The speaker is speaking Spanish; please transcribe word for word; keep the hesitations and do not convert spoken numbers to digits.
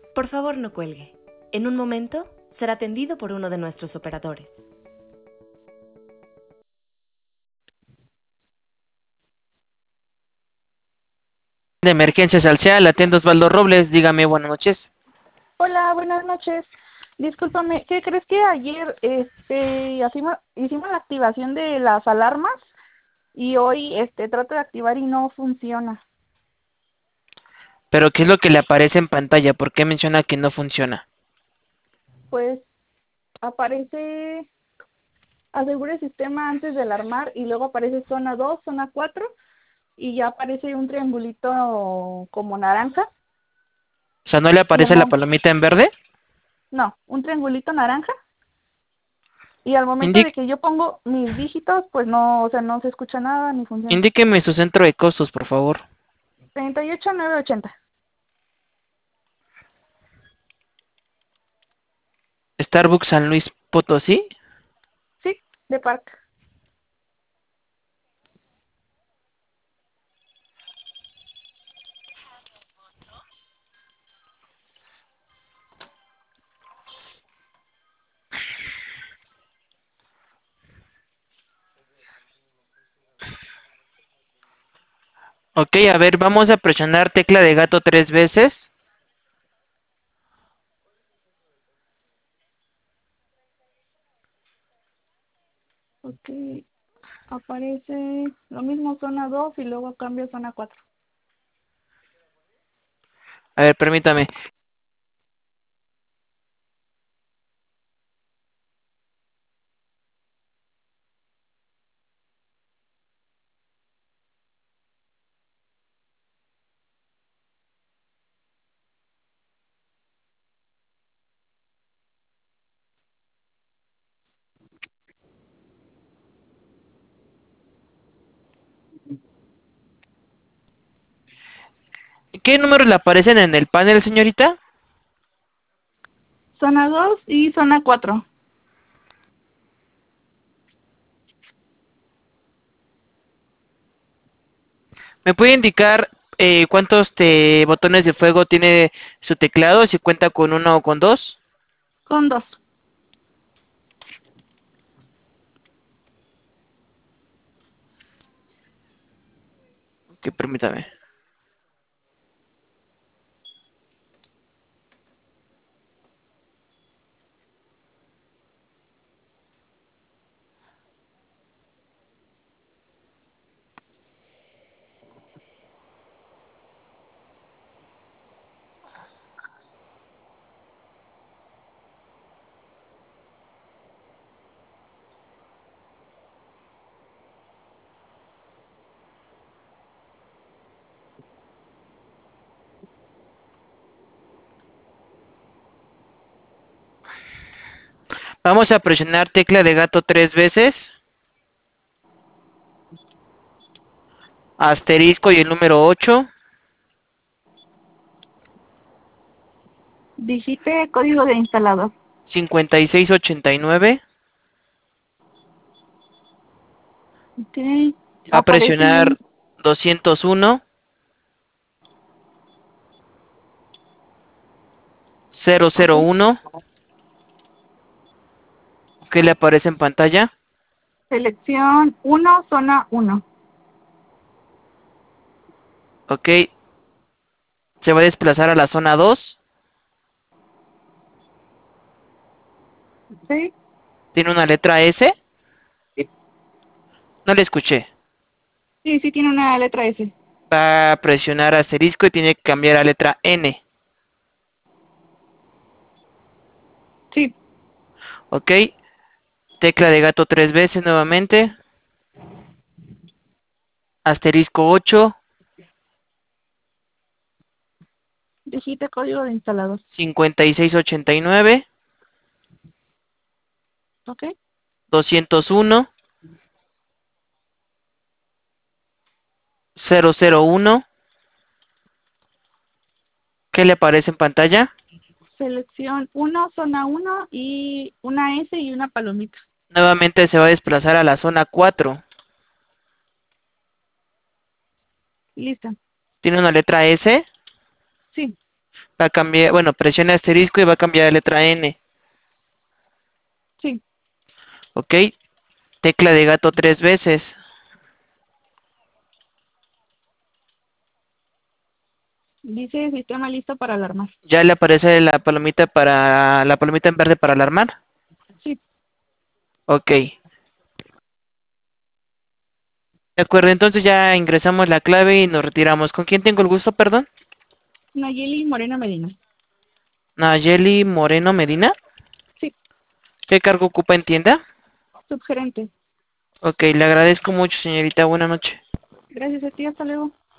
Por favor, no cuelgue. En un momento será atendido por uno de nuestros operadores. De emergencias al C E A, la atiende Osvaldo Robles, dígame, buenas noches. Hola, buenas noches. Discúlpame, ¿qué crees que ayer este hicimos, hicimos la activación de las alarmas y hoy este trato de activar y no funciona? Pero ¿qué es lo que le aparece en pantalla? ¿Por qué menciona que no funciona? Pues aparece asegure el sistema antes de alarmar y luego aparece zona dos, zona cuatro y ya aparece un triangulito como naranja O sea, ¿no le y al aparece la mo palomita en verde? no, un triangulito naranja y al momento Indi de que yo pongo mis dígitos, pues no, o sea, no se escucha nada ni funciona. indíqueme su centro de costos, por favor. treinta y ocho, novecientos ochenta. Starbucks San Luis Potosí. Sí, de Park. Ok, a ver, vamos a presionar tecla de gato tres veces. Ok, aparece lo mismo zona dos y luego cambio a zona cuatro. A ver, permítame. ¿Qué números le aparecen en el panel, señorita? Zona dos y zona cuatro. ¿Me puede indicar eh, cuántos te- botones de fuego tiene su teclado? Si cuenta con uno o con dos. Con dos. Ok, permítame. Vamos a presionar tecla de gato tres veces. Asterisco y el número ocho. Digite código de instalador. cincuenta y seis ochenta y nueve. Ok, Va a aparece presionar un... doscientos uno. cero Ok, cero uno. ¿Qué le aparece en pantalla? selección uno, zona uno. Ok. Se va a desplazar a la zona dos. Sí, Tiene una letra S. No le escuché. sí, sí tiene una letra S. Va a presionar asterisco y tiene que cambiar a letra N. Sí, Ok. Tecla de gato tres veces nuevamente. Asterisco ocho. digite código de instalador. cincuenta y seis ochenta y nueve. Ok, doscientos uno. cero cero uno. ¿Qué le aparece en pantalla? selección uno, zona uno y una S y una palomita. Nuevamente se va a desplazar a la zona cuatro. Lista. Tiene una letra S. Sí, Va a cambiar, bueno, presione asterisco y va a cambiar a letra N. Sí. Ok. Tecla de gato tres veces. Dice sistema listo para alarmar. Ya le aparece la palomita para, la palomita en verde para alarmar. Sí. Ok. De acuerdo, entonces ya ingresamos la clave y nos retiramos. ¿Con quién tengo el gusto, perdón? Nayeli Moreno Medina. Nayeli Moreno Medina. Sí. ¿Qué cargo ocupa en tienda? Subgerente. Ok, le agradezco mucho, señorita. Buenas noches. Gracias a ti, hasta luego.